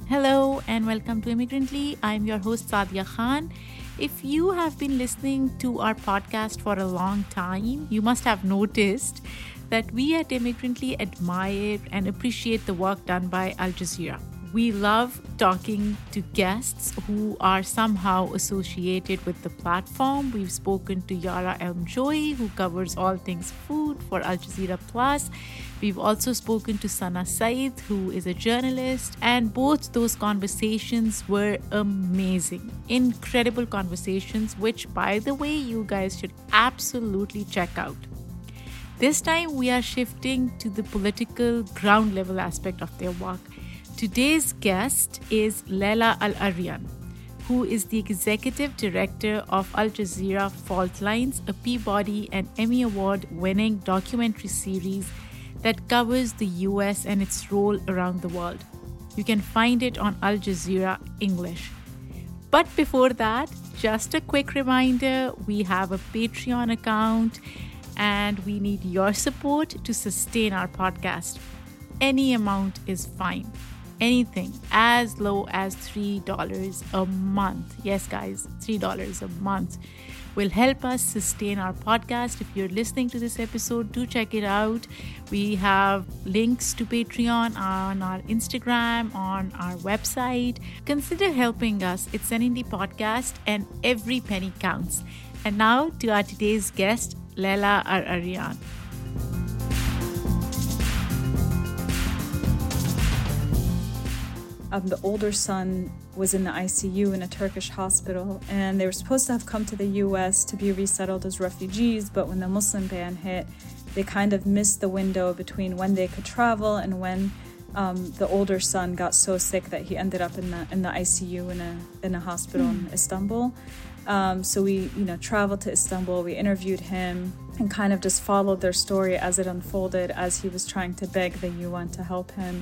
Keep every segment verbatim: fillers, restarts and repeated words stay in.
Hello and welcome to Immigrantly. I'm your host Sadia Khan. If you have been listening to our podcast for a long time, you must have noticed that we at Immigrantly admire and appreciate the work done by Al Jazeera. We love talking to guests who are somehow associated with the platform. We've spoken to Yara El-Mjoui, who covers all things food for Al Jazeera Plus. We've also spoken to Sana Said, who is a journalist, and both those conversations were amazing. Incredible conversations, which, by the way, you guys should absolutely check out. This time, we are shifting to the political ground level aspect of their work. Today's guest is Leila Al-Arian, who is the executive director of Al Jazeera Fault Lines, a Peabody and Emmy Award-winning documentary series that covers the U S and its role around the world. You can find it on Al Jazeera English. But before that, just a quick reminder, we have a Patreon account and we need your support to sustain our podcast. Any amount is fine. Anything as low as three dollars a month. Yes, guys, three dollars a month will help us sustain our podcast. If you're listening to this episode, do check it out. We have links to Patreon on our Instagram, on our website. Consider helping us. It's an indie podcast and every penny counts. And now to our today's guest, Leila Al-Arian. Um, the older son was in the I C U in a Turkish hospital, and they were supposed to have come to the U S to be resettled as refugees, but when the Muslim ban hit, they kind of missed the window between when they could travel and when um, the older son got so sick that he ended up in the in the I C U in a in a hospital mm. in Istanbul. Um, so we, you know, traveled to Istanbul, we interviewed him, and kind of just followed their story as it unfolded as he was trying to beg the U N to help him.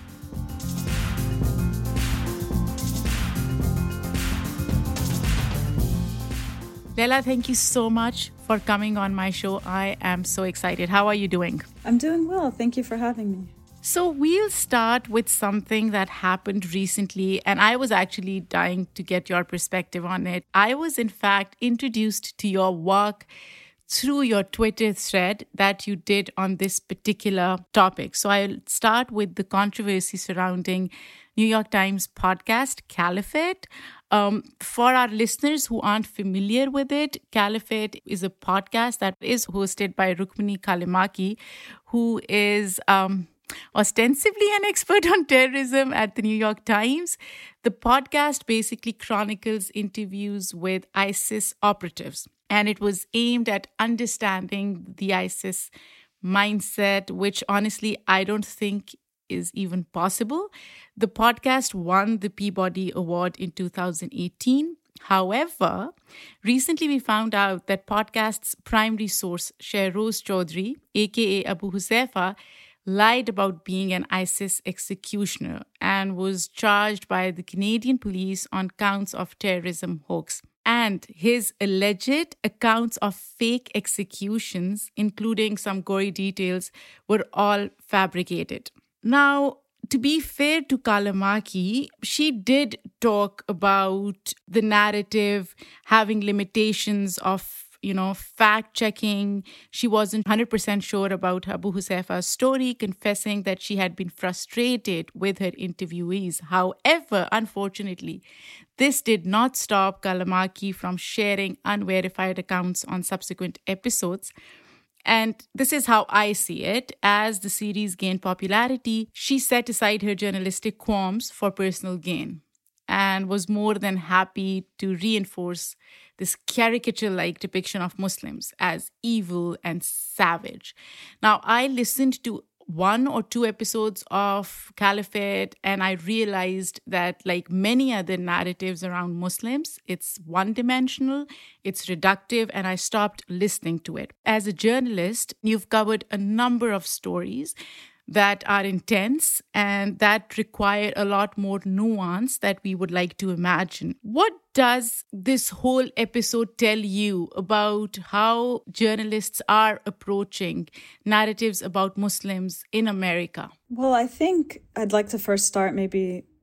Leila, thank you so much for coming on my show. I am so excited. How are you doing? I'm doing well. Thank you for having me. So we'll start with something that happened recently, and I was actually dying to get your perspective on it. I was, in fact, introduced to your work through your Twitter thread that you did on this particular topic. So I'll start with the controversy surrounding New York Times podcast, Caliphate. Um, for our listeners who aren't familiar with it, Caliphate is a podcast that is hosted by Rukmini Callimachi, who is um, ostensibly an expert on terrorism at the New York Times. The podcast basically chronicles interviews with ISIS operatives, and it was aimed at understanding the ISIS mindset, which honestly I don't think is even possible. The podcast won the Peabody Award in two thousand eighteen. However, recently we found out that podcast's primary source, Shehroz Chaudhry, aka Abu Huzaifa, lied about being an ISIS executioner and was charged by the Canadian police on counts of terrorism hoax. And his alleged accounts of fake executions, including some gory details, were all fabricated. Now, to be fair to Callimachi, she did talk about the narrative having limitations of, you know, fact-checking. She wasn't one hundred percent sure about Abu Huzaifa's story, confessing that she had been frustrated with her interviewees. However, unfortunately, this did not stop Callimachi from sharing unverified accounts on subsequent episodes. And this is how I see it. As the series gained popularity, she set aside her journalistic qualms for personal gain and was more than happy to reinforce this caricature-like depiction of Muslims as evil and savage. Now, I listened to one or two episodes of Caliphate, and I realized that, like many other narratives around Muslims, it's one-dimensional, it's reductive, and I stopped listening to it. As a journalist, you've covered a number of stories that are intense and that require a lot more nuance that we would like to imagine. What does this whole episode tell you about how journalists are approaching narratives about Muslims in America? Well, I think I'd like to first start maybe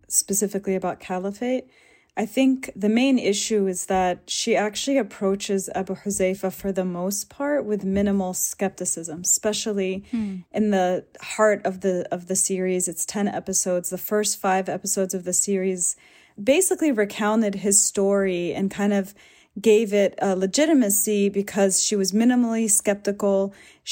specifically about caliphate. I think the main issue is that she actually approaches Abu Huzaifa for the most part with minimal skepticism, especially hmm. in the heart of the of the series. It's ten episodes. The first five episodes of the series basically recounted his story and kind of gave it a legitimacy because she was minimally skeptical.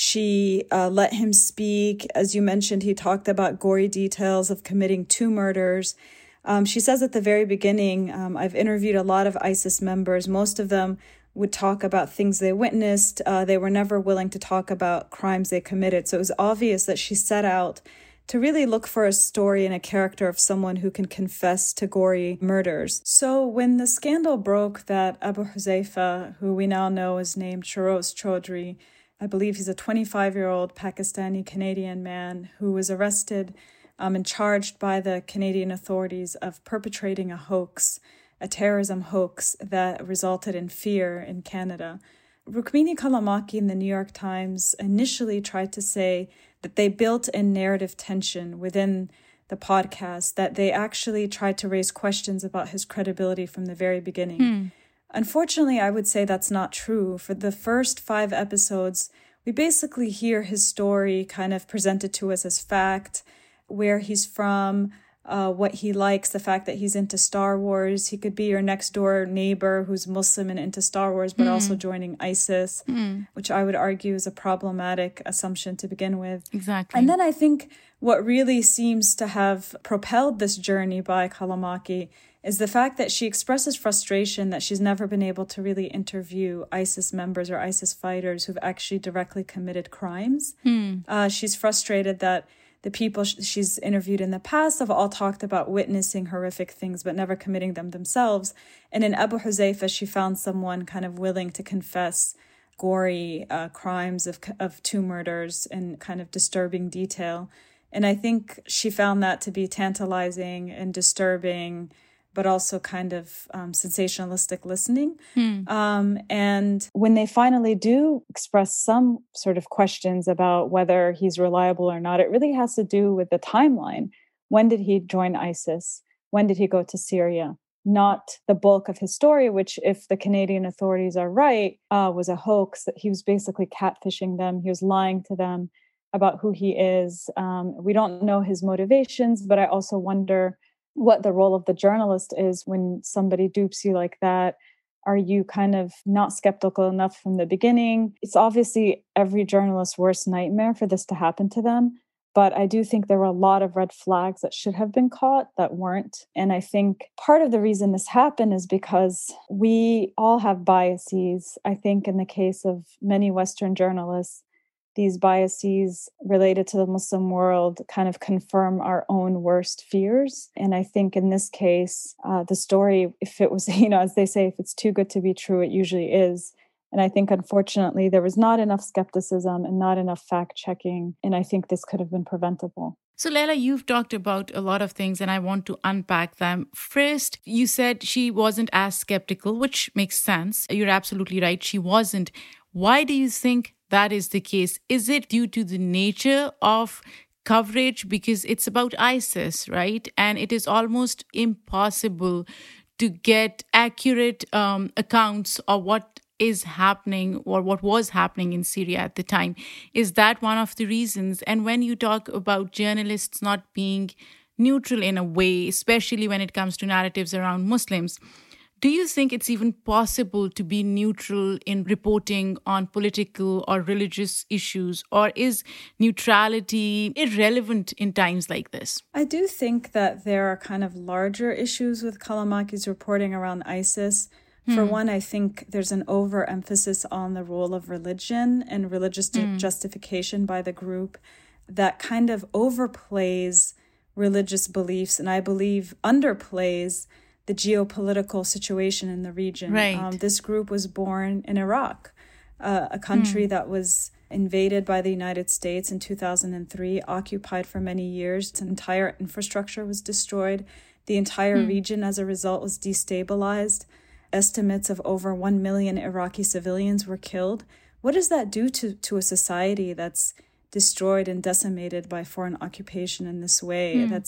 She uh, let him speak. As you mentioned, he talked about gory details of committing two murders. Um, she says at the very beginning, um, I've interviewed a lot of ISIS members. Most of them would talk about things they witnessed. Uh, they were never willing to talk about crimes they committed. So it was obvious that she set out to really look for a story and a character of someone who can confess to gory murders. So when the scandal broke that Abu Huzaifa, who we now know is named Shahroz Chaudhry, I believe he's a twenty-five-year-old Pakistani-Canadian man who was arrested Um, and charged by the Canadian authorities of perpetrating a hoax, a terrorism hoax that resulted in fear in Canada. Rukmini Callimachi in the New York Times initially tried to say that they built in narrative tension within the podcast, that they actually tried to raise questions about his credibility from the very beginning. Hmm. Unfortunately, I would say that's not true. For the first five episodes, we basically hear his story kind of presented to us as fact, where he's from, uh, what he likes, the fact that he's into Star Wars. He could be your next door neighbor who's Muslim and into Star Wars, but mm. also joining ISIS, mm. which I would argue is a problematic assumption to begin with. Exactly. And then I think what really seems to have propelled this journey by Callimachi is the fact that she expresses frustration that she's never been able to really interview ISIS members or ISIS fighters who've actually directly committed crimes. Mm. Uh, she's frustrated that the people she's interviewed in the past have all talked about witnessing horrific things, but never committing them themselves. And in Abu Huzaifa, she found someone kind of willing to confess gory uh, crimes of of two murders in kind of disturbing detail. And I think she found that to be tantalizing and disturbing, but also kind of um, sensationalistic listening. Hmm. Um, and when they finally do express some sort of questions about whether he's reliable or not, it really has to do with the timeline. When did he join ISIS? When did he go to Syria? Not the bulk of his story, which, if the Canadian authorities are right, uh, was a hoax, that he was basically catfishing them. He was lying to them about who he is. Um, we don't know his motivations, but I also wonder what the role of the journalist is when somebody dupes you like that. Are you kind of not skeptical enough from the beginning? It's obviously every journalist's worst nightmare for this to happen to them. But I do think there were a lot of red flags that should have been caught that weren't. And I think part of the reason this happened is because we all have biases. I think in the case of many Western journalists, these biases related to the Muslim world kind of confirm our own worst fears. And I think in this case, uh, the story, if it was, you know, as they say, if it's too good to be true, it usually is. And I think, unfortunately, there was not enough skepticism and not enough fact-checking. And I think this could have been preventable. So, Leila, you've talked about a lot of things, and I want to unpack them. First, you said she wasn't as skeptical, which makes sense. You're absolutely right. She wasn't. Why do you think that is the case? Is it due to the nature of coverage? Because it's about ISIS, right? And it is almost impossible to get accurate um, accounts of what is happening or what was happening in Syria at the time. Is that one of the reasons? And when you talk about journalists not being neutral in a way, especially when it comes to narratives around Muslims, do you think it's even possible to be neutral in reporting on political or religious issues, or is neutrality irrelevant in times like this? I do think that there are kind of larger issues with Callimachi's reporting around ISIS. For hmm. one, I think there's an overemphasis on the role of religion and religious hmm. justification by the group that kind of overplays religious beliefs, and I believe underplays the geopolitical situation in the region. Right. Um, this group was born in Iraq, uh, a country mm. that was invaded by the United States in two thousand three, occupied for many years. Its entire infrastructure was destroyed. The entire mm. region, as a result, was destabilized. Estimates of over one million Iraqi civilians were killed. What does that do to, to a society that's destroyed and decimated by foreign occupation in this way? Mm. That's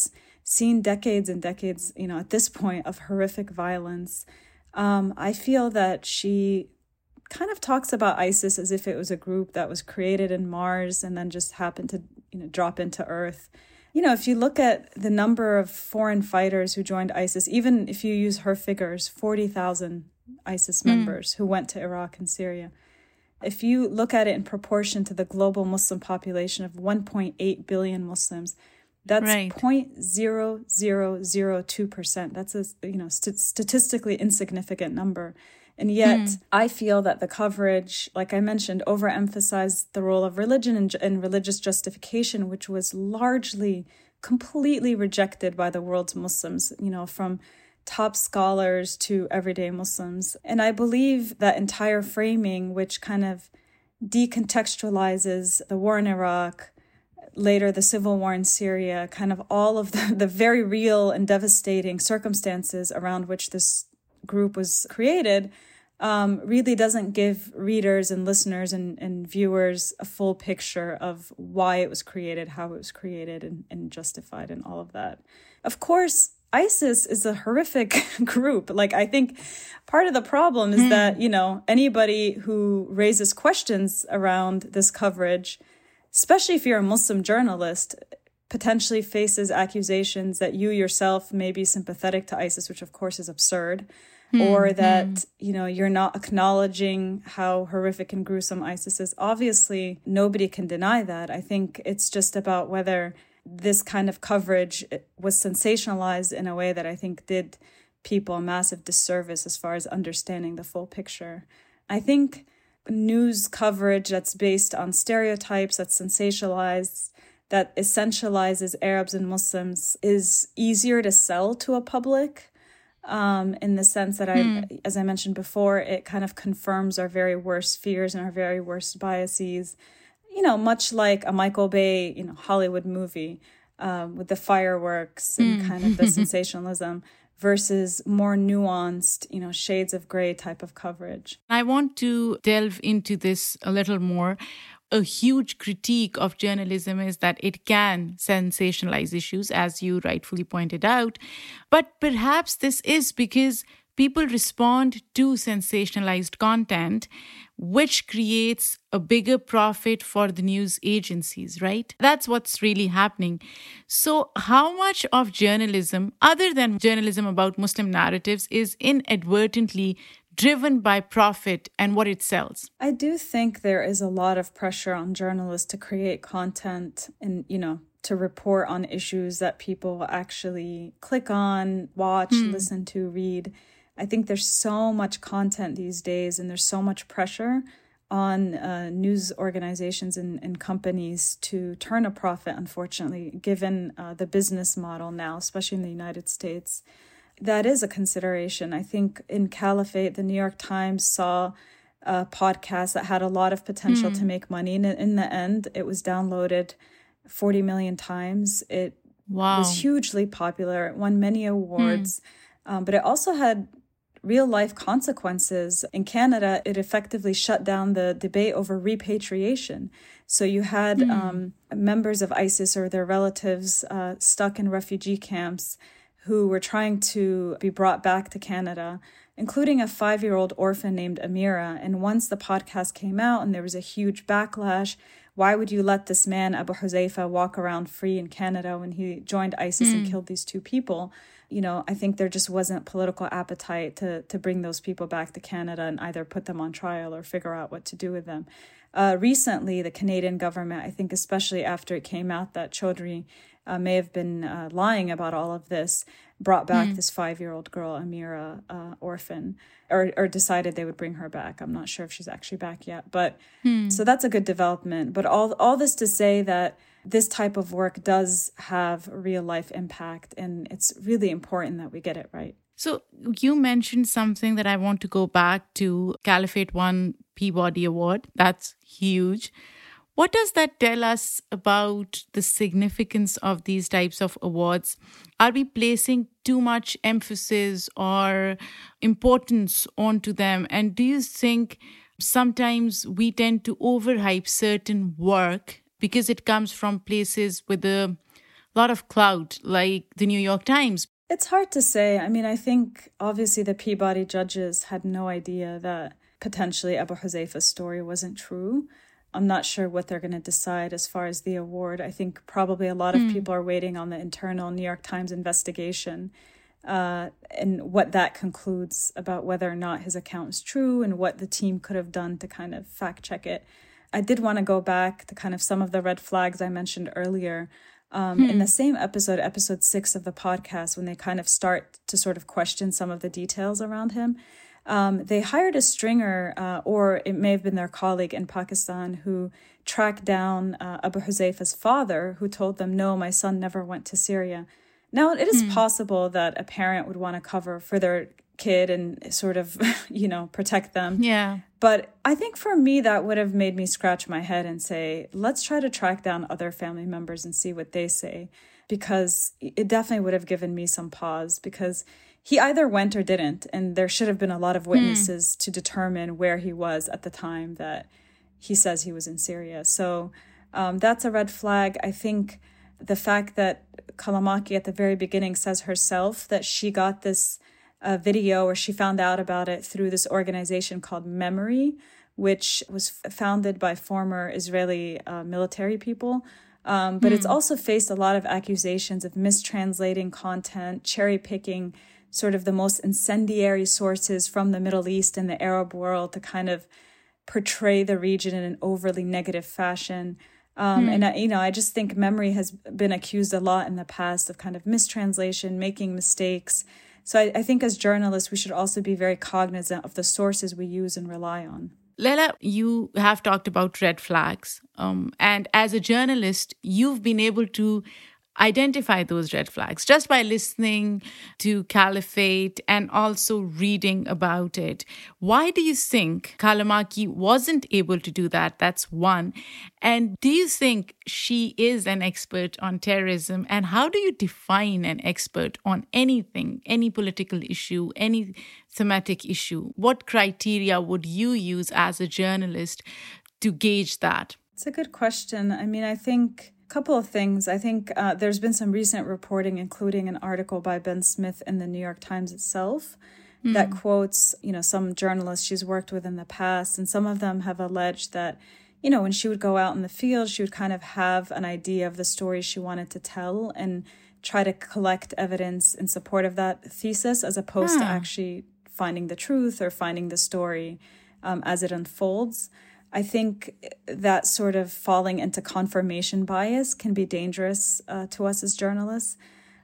seen decades and decades, you know, at this point of horrific violence. Um, I feel that she kind of talks about ISIS as if it was a group that was created in Mars and then just happened to, you know, drop into Earth. You know, if you look at the number of foreign fighters who joined ISIS, even if you use her figures, forty thousand ISIS members mm. who went to Iraq and Syria. If you look at it in proportion to the global Muslim population of one point eight billion Muslims, that's right. zero point zero zero zero two percent. That's a, you know, st- statistically insignificant number. And yet mm. I feel that the coverage, like I mentioned, overemphasized the role of religion and, and religious justification, which was largely, completely rejected by the world's Muslims, you know, from top scholars to everyday Muslims. And I believe that entire framing, which kind of decontextualizes the war in Iraq, later the civil war in Syria, kind of all of the, the very real and devastating circumstances around which this group was created, um, really doesn't give readers and listeners and, and viewers a full picture of why it was created, how it was created, and, and justified, and all of that. Of course, ISIS is a horrific group. Like, I think part of the problem is mm. that, you know, anybody who raises questions around this coverage, especially if you're a Muslim journalist, potentially faces accusations that you yourself may be sympathetic to ISIS, which of course is absurd, mm. or that, mm. you know, you're not acknowledging how horrific and gruesome ISIS is. Obviously, nobody can deny that. I think it's just about whether this kind of coverage was sensationalized in a way that I think did people a massive disservice as far as understanding the full picture. I think news coverage that's based on stereotypes, that's sensationalized, that essentializes Arabs and Muslims is easier to sell to a public, um, in the sense that, I, mm. as I mentioned before, it kind of confirms our very worst fears and our very worst biases. You know, much like a Michael Bay, you know, Hollywood movie um, with the fireworks and mm. kind of the sensationalism versus more nuanced, you know, shades of gray type of coverage. I want to delve into this a little more. A huge critique of journalism is that it can sensationalize issues, as you rightfully pointed out. But perhaps this is because people respond to sensationalized content, which creates a bigger profit for the news agencies, right? That's what's really happening. So how much of journalism, other than journalism about Muslim narratives, is inadvertently driven by profit and what it sells? I do think there is a lot of pressure on journalists to create content and, you know, to report on issues that people actually click on, watch, mm. listen to, read. I think there's so much content these days and there's so much pressure on uh, news organizations and, and companies to turn a profit, unfortunately, given uh, the business model now, especially in the United States. That is a consideration. I think in Caliphate, the New York Times saw a podcast that had a lot of potential mm. to make money. And in the end, it was downloaded forty million times. It wow. was hugely popular. It won many awards. Mm. Um, but it also had real life consequences. In Canada, it effectively shut down the debate over repatriation. So you had mm. um, members of ISIS or their relatives uh, stuck in refugee camps who were trying to be brought back to Canada, including a five-year-old orphan named Amira. And once the podcast came out and there was a huge backlash, why would you let this man, Abu Huzaifa, walk around free in Canada when he joined ISIS mm. and killed these two people? You know, I think there just wasn't political appetite to to bring those people back to Canada and either put them on trial or figure out what to do with them. Uh, recently, the Canadian government, I think especially after it came out that Chaudhry uh, may have been uh, lying about all of this, brought back mm. this five-year-old girl, Amira, uh, orphan, or, or decided they would bring her back. I'm not sure if she's actually back yet. But mm. so that's a good development. But all all this to say that this type of work does have real-life impact, and it's really important that we get it right. So you mentioned something that I want to go back to. Caliphate won Peabody Award. That's huge. What does that tell us about the significance of these types of awards? Are we placing too much emphasis or importance onto them? And do you think sometimes we tend to overhype certain work because it comes from places with a lot of clout, like the New York Times. It's hard to say. I mean, I think obviously the Peabody judges had no idea that potentially Abu Huzaifa's story wasn't true. I'm not sure what they're going to decide as far as the award. I think probably a lot of mm. people are waiting on the internal New York Times investigation uh, and what that concludes about whether or not his account is true and what the team could have done to kind of fact check it. I did want to go back to kind of some of the red flags I mentioned earlier. Um, hmm. In the same episode, episode six of the podcast, when they kind of start to sort of question some of the details around him, um, they hired a stringer, uh, or it may have been their colleague in Pakistan, who tracked down uh, Abu Huzaifa's father, who told them, no, my son never went to Syria. Now, it is hmm. possible that a parent would want to cover for their kid and sort of, you know, protect them. Yeah. But I think for me, that would have made me scratch my head and say, let's try to track down other family members and see what they say, because it definitely would have given me some pause, because he either went or didn't. And there should have been a lot of witnesses mm. to determine where he was at the time that he says he was in Syria. So um, that's a red flag. I think the fact that Kalamaki at the very beginning says herself that she got this a video, or she found out about it through this organization called Memory, which was f- founded by former Israeli uh, military people. Um, but mm. it's also faced a lot of accusations of mistranslating content, cherry picking sort of the most incendiary sources from the Middle East and the Arab world to kind of portray the region in an overly negative fashion. Um, mm. And, I, you know, I just think Memory has been accused a lot in the past of kind of mistranslation, making mistakes. So I, I think as journalists, we should also be very cognizant of the sources we use and rely on. Leila, you have talked about red flags. Um, and as a journalist, you've been able to identify those red flags just by listening to Caliphate and also reading about it. Why do you think Kalamaki wasn't able to do that? That's one. And do you think she is an expert on terrorism? And how do you define an expert on anything, any political issue, any thematic issue? What criteria would you use as a journalist to gauge that? It's a good question. I mean, I think couple of things. I think uh, there's been some recent reporting, including an article by Ben Smith in the New York Times itself, mm. that quotes, you know, some journalists she's worked with in the past. And some of them have alleged that, you know, when she would go out in the field, she would kind of have an idea of the story she wanted to tell and try to collect evidence in support of that thesis, as opposed huh. to actually finding the truth or finding the story um, as it unfolds. I think that sort of falling into confirmation bias can be dangerous uh, to us as journalists.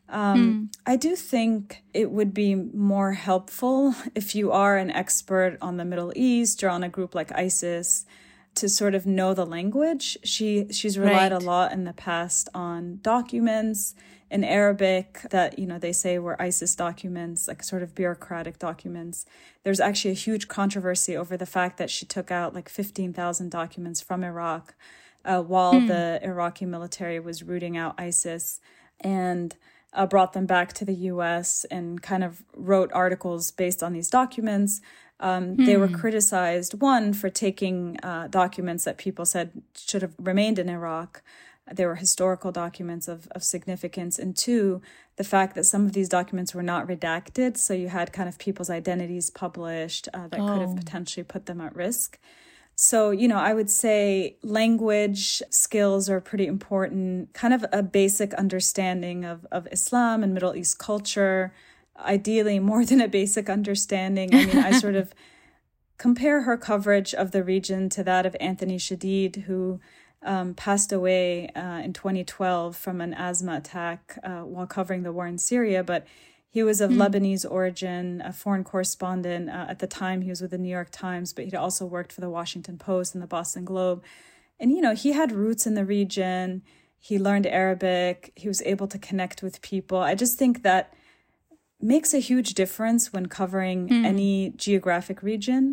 Um, mm. I do think it would be more helpful if you are an expert on the Middle East or on a group like ISIS to sort of know the language. She she's relied right. a lot in the past on documents in Arabic that, you know, they say were ISIS documents, like sort of bureaucratic documents. There's actually a huge controversy over the fact that she took out like fifteen thousand documents from Iraq uh, while mm. the Iraqi military was rooting out ISIS, and uh, brought them back to the U S and kind of wrote articles based on these documents. Um, mm. They were criticized, one, for taking uh, documents that people said should have remained in Iraq. They were historical documents of, of significance. And two, the fact that some of these documents were not redacted. So you had kind of people's identities published uh, that oh. could have potentially put them at risk. So, you know, I would say language skills are pretty important, kind of a basic understanding of, of Islam and Middle East culture, ideally more than a basic understanding. I mean, I sort of compare her coverage of the region to that of Anthony Shadid, who um, passed away uh, in twenty twelve from an asthma attack uh, while covering the war in Syria. But he was of mm. Lebanese origin, a foreign correspondent. Uh, at the time, he was with the New York Times, but he'd also worked for the Washington Post and the Boston Globe. And, you know, he had roots in the region. He learned Arabic. He was able to connect with people. I just think that makes a huge difference when covering mm. any geographic region.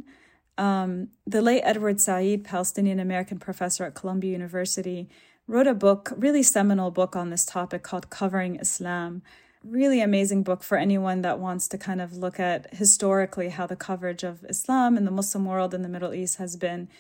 Um, the late Edward Said, Palestinian-American professor at Columbia University, wrote a book, really seminal book on this topic called Covering Islam. Really amazing book for anyone that wants to kind of look at historically how the coverage of Islam in the Muslim world in the Middle East has been.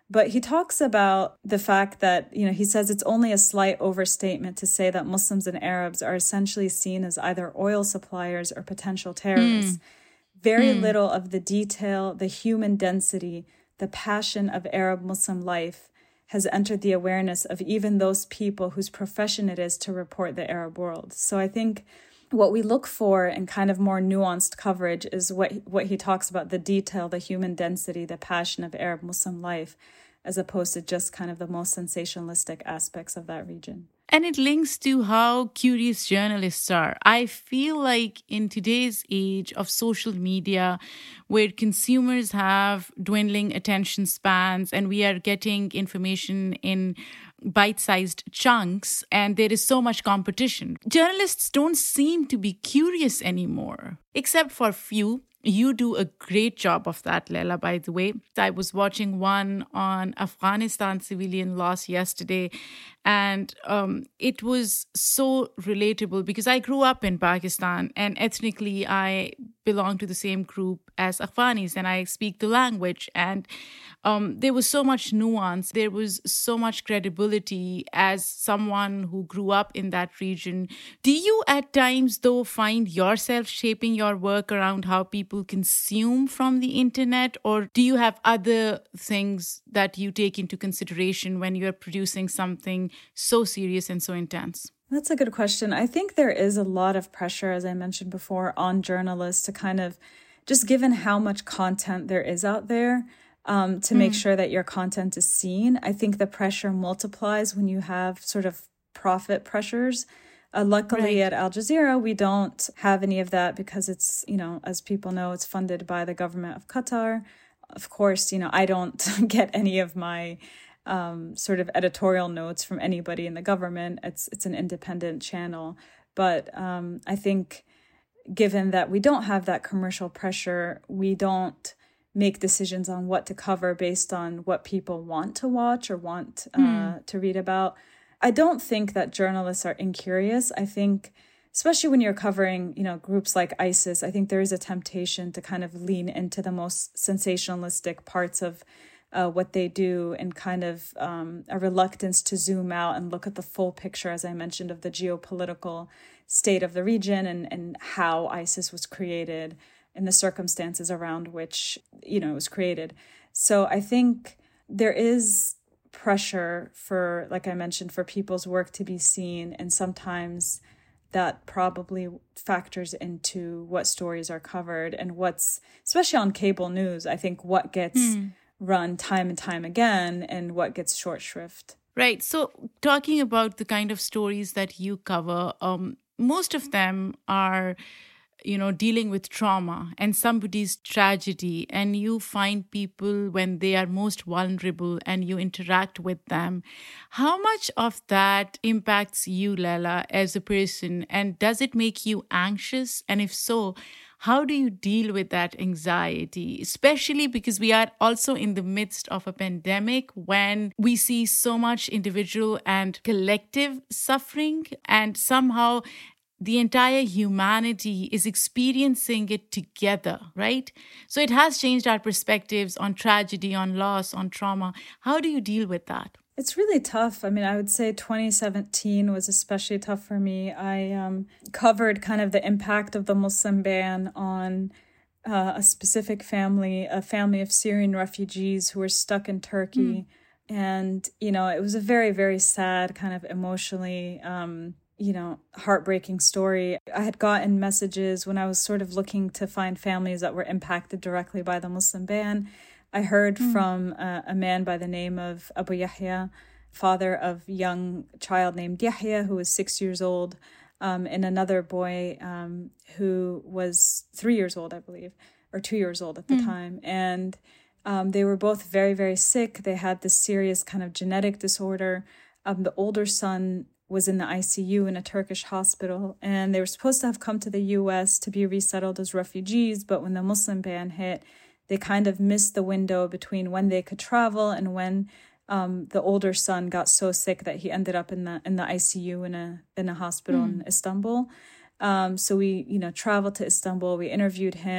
But he talks about the fact that, you know, he says it's only a slight overstatement to say that Muslims and Arabs are essentially seen as either oil suppliers or potential terrorists. Mm. Very mm. little of the detail, the human density, the passion of Arab Muslim life has entered the awareness of even those people whose profession it is to report the Arab world. So I think what we look for in kind of more nuanced coverage is what what he talks about, the detail, the human density, the passion of Arab Muslim life, as opposed to just kind of the most sensationalistic aspects of that region. And it links to how curious journalists are. I feel like in today's age of social media, where consumers have dwindling attention spans and we are getting information in bite-sized chunks and there is so much competition, journalists don't seem to be curious anymore, except for few. You do a great job of that, Leila, by the way. I was watching one on Afghanistan civilian loss yesterday, and um, it was so relatable because I grew up in Pakistan and ethnically I belong to the same group as Afghanis and I speak the language. And um, there was so much nuance. There was so much credibility as someone who grew up in that region. Do you at times, though, find yourself shaping your work around how people consume from the internet, or do you have other things that you take into consideration when you're producing something so serious and so intense? That's a good question. I think there is a lot of pressure, as I mentioned before, on journalists to kind of, just given how much content there is out there, um, to mm. make sure that your content is seen. I think the pressure multiplies when you have sort of profit pressures. Uh, luckily, right. At Al Jazeera, we don't have any of that because it's, you know, as people know, it's funded by the government of Qatar. Of course, you know, I don't get any of my um, sort of editorial notes from anybody in the government. It's it's an independent channel. But um, I think given that we don't have that commercial pressure, we don't make decisions on what to cover based on what people want to watch or want uh, mm. to read about. I don't think that journalists are incurious. I think, especially when you're covering, you know, groups like ISIS, I think there is a temptation to kind of lean into the most sensationalistic parts of uh, what they do and kind of um, a reluctance to zoom out and look at the full picture, as I mentioned, of the geopolitical state of the region and, and how ISIS was created and the circumstances around which, you know, it was created. So I think there is pressure for, like I mentioned, for people's work to be seen, and sometimes that probably factors into what stories are covered and what's, especially on cable news, I think what gets mm. run time and time again and what gets short shrift. Right. So talking about the kind of stories that you cover, um, most of them are, you know, dealing with trauma and somebody's tragedy, and you find people when they are most vulnerable and you interact with them. How much of that impacts you, Leila, as a person, and does it make you anxious? And if so, how do you deal with that anxiety, especially because we are also in the midst of a pandemic when we see so much individual and collective suffering, and somehow the entire humanity is experiencing it together, right? So it has changed our perspectives on tragedy, on loss, on trauma. How do you deal with that? It's really tough. I mean, I would say twenty seventeen was especially tough for me. I um, covered kind of the impact of the Muslim ban on uh, a specific family, a family of Syrian refugees who were stuck in Turkey. Mm. And, you know, it was a very, very sad, kind of emotionally um you know, heartbreaking story. I had gotten messages when I was sort of looking to find families that were impacted directly by the Muslim ban. I heard mm. from uh, a man by the name of Abu Yahya, father of a young child named Yahya, who was six years old, um, and another boy um, who was three years old, I believe, or two years old at the mm. time. And um, they were both very, very sick. They had this serious kind of genetic disorder. Um, the older son was in the I C U in a Turkish hospital, and they were supposed to have come to the U S to be resettled as refugees, but when the Muslim ban hit, they kind of missed the window between when they could travel and when um, the older son got so sick that he ended up in the in the I C U in a in a hospital mm. in Istanbul. Um, so we, you know, traveled to Istanbul. We interviewed him.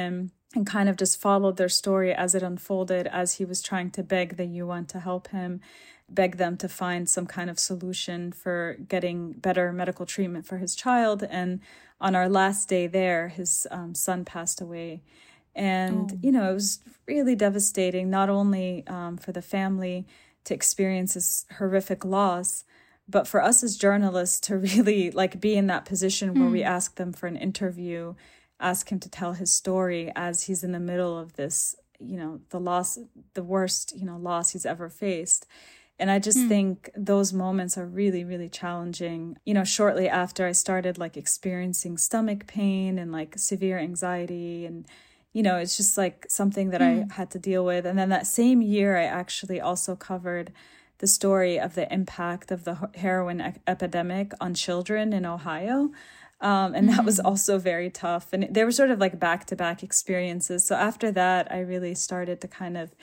and kind of just followed their story as it unfolded, as he was trying to beg the U N to help him, beg them to find some kind of solution for getting better medical treatment for his child. And on our last day there, his um, son passed away. And, oh. you know, it was really devastating, not only um, for the family to experience this horrific loss, but for us as journalists to really like be in that position where mm. we ask them for an interview, ask him to tell his story as he's in the middle of this, you know, the loss, the worst, you know, loss he's ever faced. And I just mm. think those moments are really, really challenging. You know, shortly after I started like experiencing stomach pain and like severe anxiety, and, you know, it's just like something that mm. I had to deal with. And then that same year, I actually also covered the story of the impact of the heroin e- epidemic on children in Ohio. Um, and mm-hmm. that was also very tough. And they were sort of like back-to-back experiences. So after that, I really started to kind of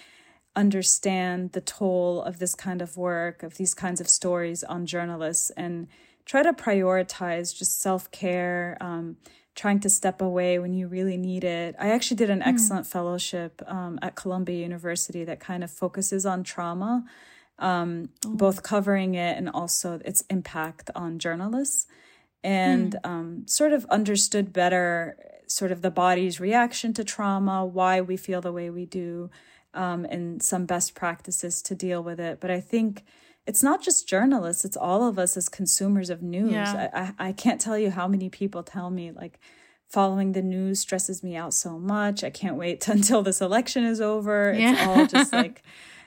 understand the toll of this kind of work, of these kinds of stories on journalists, and try to prioritize just self-care, um, trying to step away when you really need it. I actually did an mm-hmm. excellent fellowship um, at Columbia University that kind of focuses on trauma, um, oh. both covering it and also its impact on journalists. And mm. um, sort of understood better sort of the body's reaction to trauma, why we feel the way we do, um, and some best practices to deal with it. But I think it's not just journalists, it's all of us as consumers of news. Yeah. I, I, I can't tell you how many people tell me, like, following the news stresses me out so much. I can't wait until this election is over. Yeah. It's all just like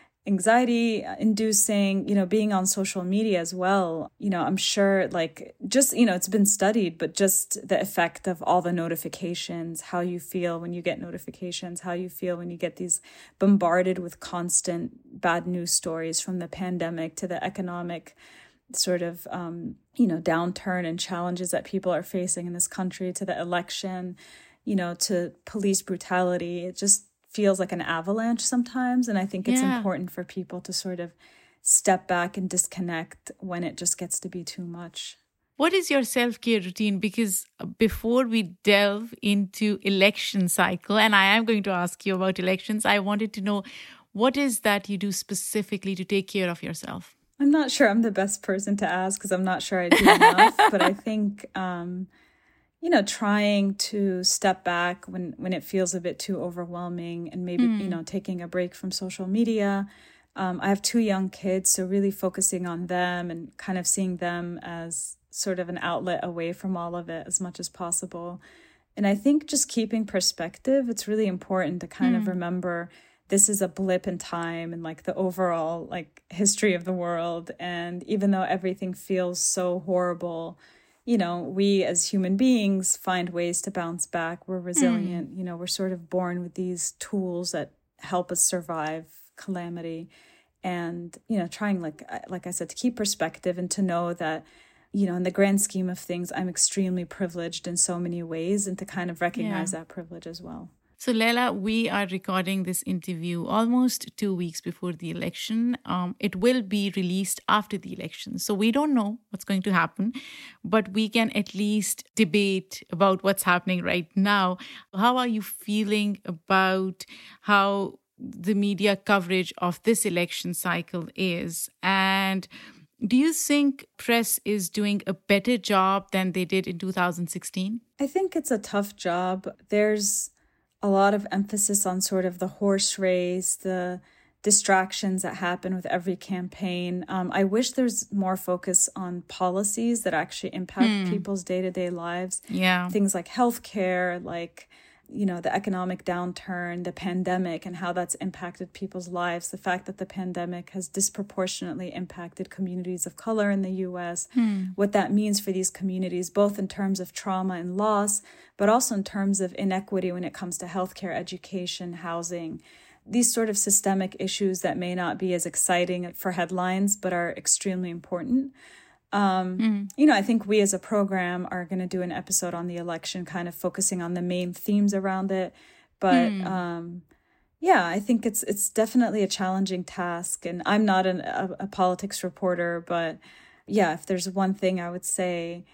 anxiety inducing, you know, being on social media as well. You know, I'm sure like just, you know, it's been studied, but just the effect of all the notifications, how you feel when you get notifications, how you feel when you get these bombarded with constant bad news stories, from the pandemic to the economic sort of, um, you know, downturn and challenges that people are facing in this country, to the election, you know, to police brutality. It just feels like an avalanche sometimes. And I think it's yeah. important for people to sort of step back and disconnect when it just gets to be too much. What is your self-care routine? Because before we delve into election cycle, and I am going to ask you about elections, I wanted to know, what is that you do specifically to take care of yourself? I'm not sure I'm the best person to ask, because I'm not sure I do enough, but I think, um, you know, trying to step back when, when it feels a bit too overwhelming, and maybe, mm. you know, taking a break from social media. Um, I have two young kids, so really focusing on them and kind of seeing them as sort of an outlet away from all of it as much as possible. And I think just keeping perspective, it's really important to kind mm. of remember this is a blip in time and like the overall like history of the world. And even though everything feels so horrible, you know, we as human beings find ways to bounce back. We're resilient. Mm. You know, we're sort of born with these tools that help us survive calamity. And, you know, trying, like, like I said, to keep perspective and to know that, you know, in the grand scheme of things, I'm extremely privileged in so many ways, and to kind of recognize yeah. that privilege as well. So, Leila, we are recording this interview almost two weeks before the election. Um, it will be released after the election. So we don't know what's going to happen, but we can at least debate about what's happening right now. How are you feeling about how the media coverage of this election cycle is? And do you think press is doing a better job than they did in two thousand sixteen? I think it's a tough job. There's a lot of emphasis on sort of the horse race, the distractions that happen with every campaign. Um, I wish there's more focus on policies that actually impact mm. people's day-to-day lives. Yeah. Things like healthcare, like, you know, the economic downturn, the pandemic, and how that's impacted people's lives. The fact that the pandemic has disproportionately impacted communities of color in the U S, hmm. what that means for these communities, both in terms of trauma and loss, but also in terms of inequity when it comes to healthcare, education, housing. These sort of systemic issues that may not be as exciting for headlines, but are extremely important. Um, mm. You know, I think we as a program are going to do an episode on the election, kind of focusing on the main themes around it. But mm. um, yeah, I think it's it's definitely a challenging task. And I'm not an, a, a politics reporter, but yeah, if there's one thing I would say,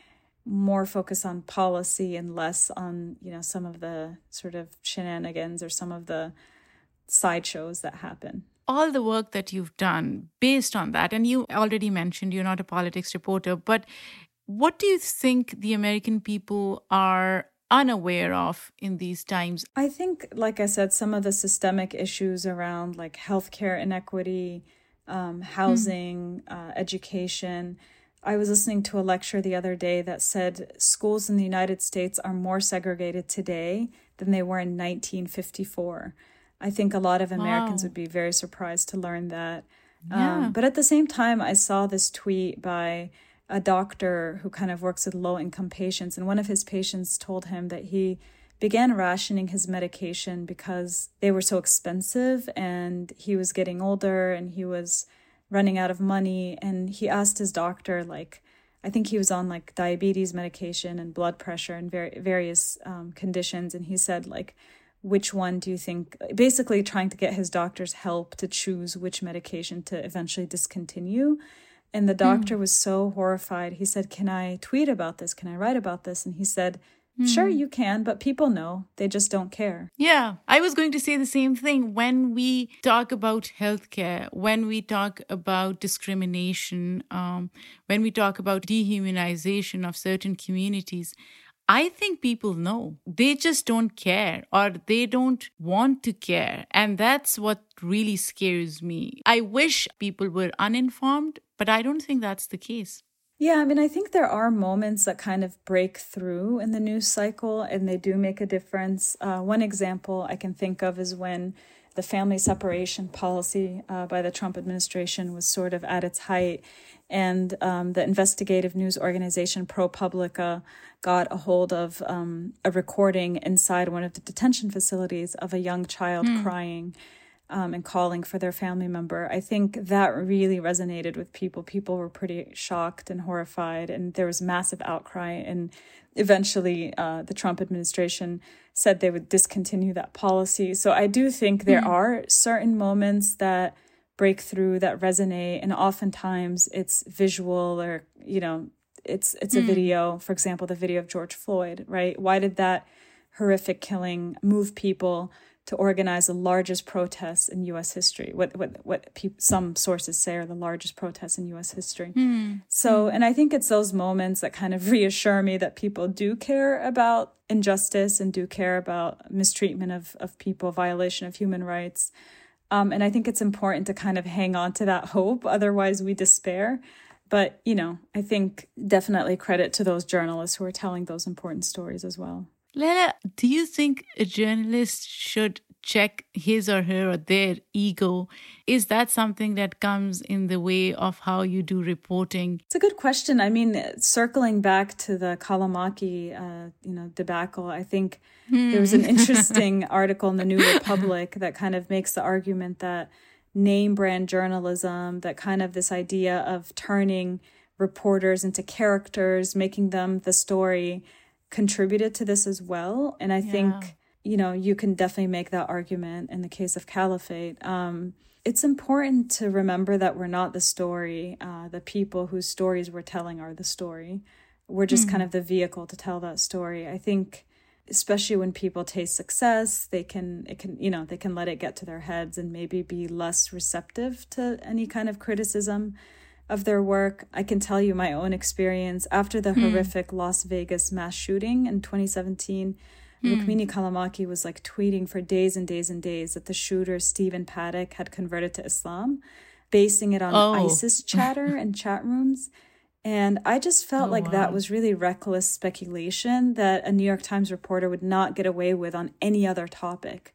more focus on policy and less on, you know, some of the sort of shenanigans or some of the sideshows that happen. All the work that you've done based on that, and you already mentioned you're not a politics reporter, but what do you think the American people are unaware of in these times? I think, like I said, some of the systemic issues around like healthcare inequity, um, housing, mm. uh, education. I was listening to a lecture the other day that said schools in the United States are more segregated today than they were in nineteen fifty-four. I think a lot of Americans wow. would be very surprised to learn that. Yeah. Um, but at the same time, I saw this tweet by a doctor who kind of works with low-income patients, and one of his patients told him that he began rationing his medication because they were so expensive, and he was getting older and he was running out of money. And he asked his doctor, like, I think he was on like diabetes medication and blood pressure and ver- various um, conditions. And he said, like, which one do you think, basically trying to get his doctor's help to choose which medication to eventually discontinue. And the doctor mm. was so horrified. He said, can I tweet about this? Can I write about this? And he said, sure, you can, but people know. They just don't care. Yeah, I was going to say the same thing. When we talk about healthcare, when we talk about discrimination, um, when we talk about dehumanization of certain communities, I think people know. They just don't care, or they don't want to care. And that's what really scares me. I wish people were uninformed, but I don't think that's the case. Yeah, I mean, I think there are moments that kind of break through in the news cycle, and they do make a difference. Uh, one example I can think of is when the family separation policy uh, by the Trump administration was sort of at its height, and um, the investigative news organization ProPublica got a hold of um, a recording inside one of the detention facilities of a young child mm. crying. Um, and calling for their family member. I think that really resonated with people. People were pretty shocked and horrified, and there was massive outcry. And eventually, uh, the Trump administration said they would discontinue that policy. So I do think there mm-hmm. are certain moments that break through, that resonate, and oftentimes it's visual, or, you know, it's it's mm. a video. For example, the video of George Floyd, right? Why did that horrific killing move people to organize the largest protests in U S history? What what what pe- some sources say are the largest protests in U S history. Mm. So, mm. and I think it's those moments that kind of reassure me that people do care about injustice and do care about mistreatment of of people, violation of human rights. Um, and I think it's important to kind of hang on to that hope. Otherwise, we despair. But, you know, I think definitely credit to those journalists who are telling those important stories as well. Leila, do you think a journalist should check his or her or their ego? Is that something that comes in the way of how you do reporting? It's a good question. I mean, circling back to the Kalamaki, uh, you know, debacle, I think hmm. there was an interesting article in the New Republic that kind of makes the argument that name brand journalism, that kind of this idea of turning reporters into characters, making them the story, contributed to this as well. And I yeah. think, you know, you can definitely make that argument in the case of Caliphate. Um, it's important to remember that we're not the story. Uh, the people whose stories we're telling are the story. We're just mm-hmm. kind of the vehicle to tell that story. I think, especially when people taste success, they can, it can, you know, they can let it get to their heads and maybe be less receptive to any kind of criticism of their work. I can tell you my own experience after the mm. horrific Las Vegas mass shooting in twenty seventeen. Mm. Rukmini Callimachi was like tweeting for days and days and days that the shooter, Stephen Paddock, had converted to Islam, basing it on oh. ISIS chatter and chat rooms. And I just felt oh, like wow. that was really reckless speculation that a New York Times reporter would not get away with on any other topic.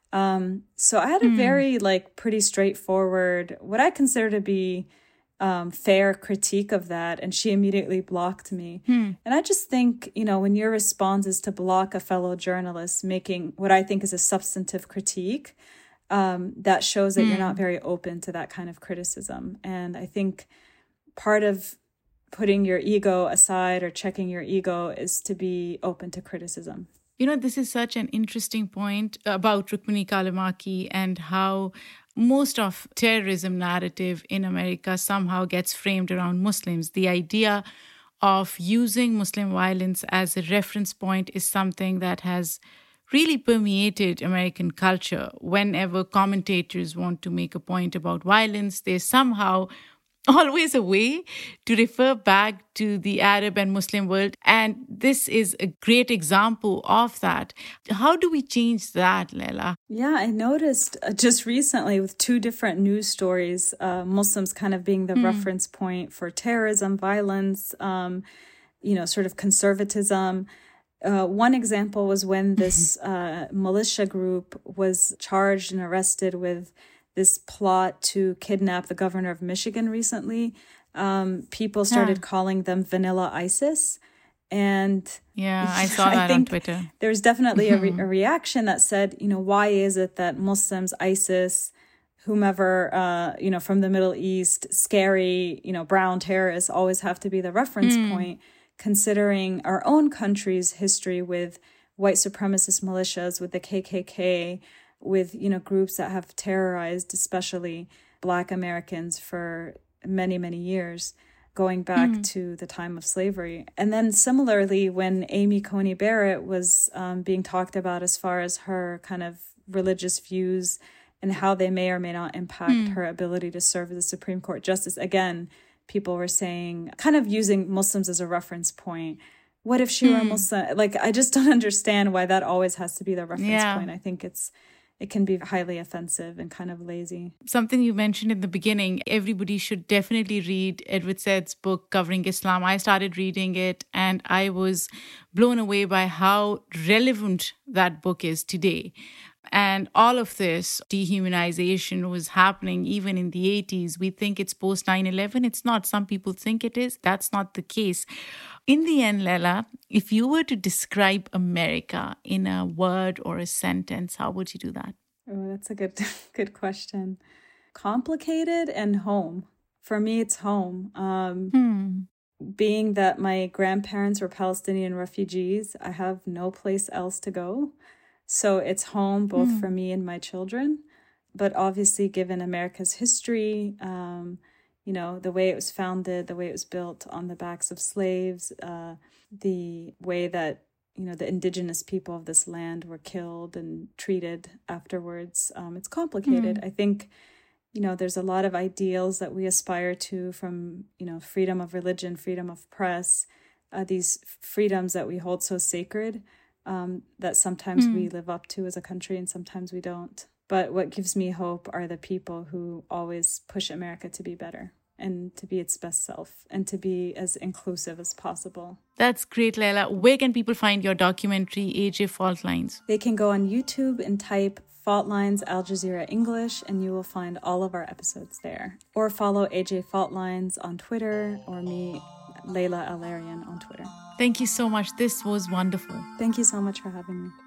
Um, so I had a mm. very like pretty straightforward, what I consider to be Um, fair critique of that, and she immediately blocked me. Hmm. And I just think, you know, when your response is to block a fellow journalist making what I think is a substantive critique, um, that shows that hmm. you're not very open to that kind of criticism. And I think part of putting your ego aside or checking your ego is to be open to criticism. You know, this is such an interesting point about Rukmini Callimachi and how most of terrorism narrative in America somehow gets framed around Muslims. The idea of using Muslim violence as a reference point is something that has really permeated American culture. Whenever commentators want to make a point about violence, there's somehow always a way to refer back to the Arab and Muslim world. And this is a great example of that. How do we change that, Leila? Yeah, I noticed uh, just recently with two different news stories, uh, Muslims kind of being the mm. reference point for terrorism, violence, um, you know, sort of conservatism. Uh, one example was when this uh, militia group was charged and arrested with this plot to kidnap the governor of Michigan recently. Um, people started yeah. calling them Vanilla ISIS. And yeah, I saw that I on Twitter. There was definitely a, re- a reaction that said, you know, why is it that Muslims, ISIS, whomever, uh, you know, from the Middle East, scary, you know, brown terrorists always have to be the reference mm. point, considering our own country's history with white supremacist militias, with the K K K, with, you know, groups that have terrorized, especially Black Americans for many, many years, going back mm. to the time of slavery. And then similarly, when Amy Coney Barrett was um, being talked about as far as her kind of religious views and how they may or may not impact mm. her ability to serve as a Supreme Court justice, again, people were saying, kind of using Muslims as a reference point. What if she mm. were a Muslim? Like, I just don't understand why that always has to be the reference yeah. point. I think it's It can be highly offensive and kind of lazy. Something you mentioned in the beginning, everybody should definitely read Edward Said's book covering Islam. I started reading it and I was blown away by how relevant that book is today. And all of this dehumanization was happening even in the eighties. We think it's post nine eleven. It's not. Some people think it is. That's not the case. In the end, Leila, if you were to describe America in a word or a sentence, how would you do that? Oh, that's a good, good question. Complicated and home. For me, it's home. Um, hmm. Being that my grandparents were Palestinian refugees, I have no place else to go. So it's home both mm. for me and my children. But obviously, given America's history, um, you know, the way it was founded, the way it was built on the backs of slaves, uh, the way that, you know, the indigenous people of this land were killed and treated afterwards, um, it's complicated. Mm. I think, you know, there's a lot of ideals that we aspire to from, you know, freedom of religion, freedom of press, uh, these freedoms that we hold so sacred. Um, that sometimes mm. we live up to as a country and sometimes we don't. But what gives me hope are the people who always push America to be better and to be its best self and to be as inclusive as possible. That's great, Leila. Where can people find your documentary, A J Fault Lines? They can go on YouTube and type Fault Lines Al Jazeera English and you will find all of our episodes there. Or follow A J Fault Lines on Twitter or me, Leila Al-Arian, on Twitter. Thank you so much. This was wonderful. Thank you so much for having me.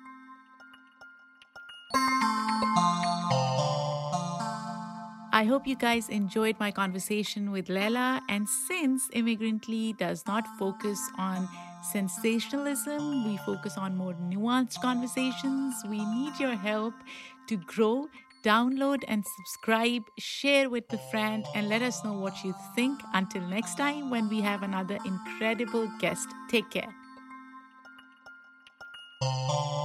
I hope you guys enjoyed my conversation with Leila. And since Immigrantly does not focus on sensationalism, we focus on more nuanced conversations. We need your help to grow. Download and subscribe, share with a friend, and let us know what you think. Until next time, when we have another incredible guest. Take care.